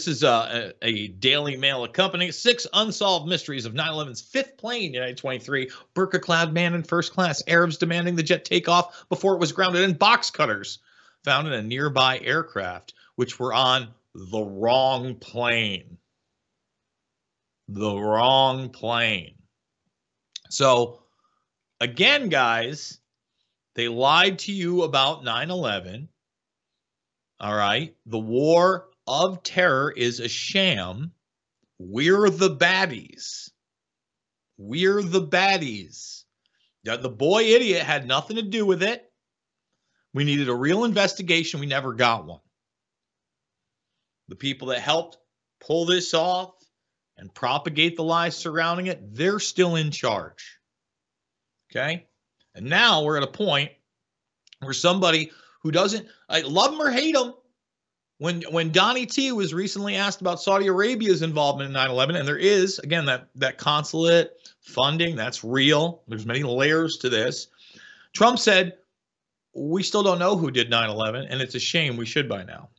This is a Daily Mail accompanying 6 unsolved mysteries of 9/11's fifth plane, United 23. Burqa-clad man in first class. Arabs demanding the jet take off before it was grounded. And box cutters found in a nearby aircraft, which were on the wrong plane. The wrong plane. So, again, guys, they lied to you about 9/11. All right. The war of terror is a sham. We're the baddies. We're the baddies. The boy idiot had nothing to do with it. We needed a real investigation. We never got one. The people that helped pull this off and propagate the lies surrounding it, they're still in charge. Okay? And now we're at a point where somebody who doesn't, I love him or hate him, when Donnie T was recently asked about Saudi Arabia's involvement in 9/11, and there is, again, that consulate funding, that's real. There's many layers to this. Trump said, we still don't know who did 9/11, and it's a shame. We should by now.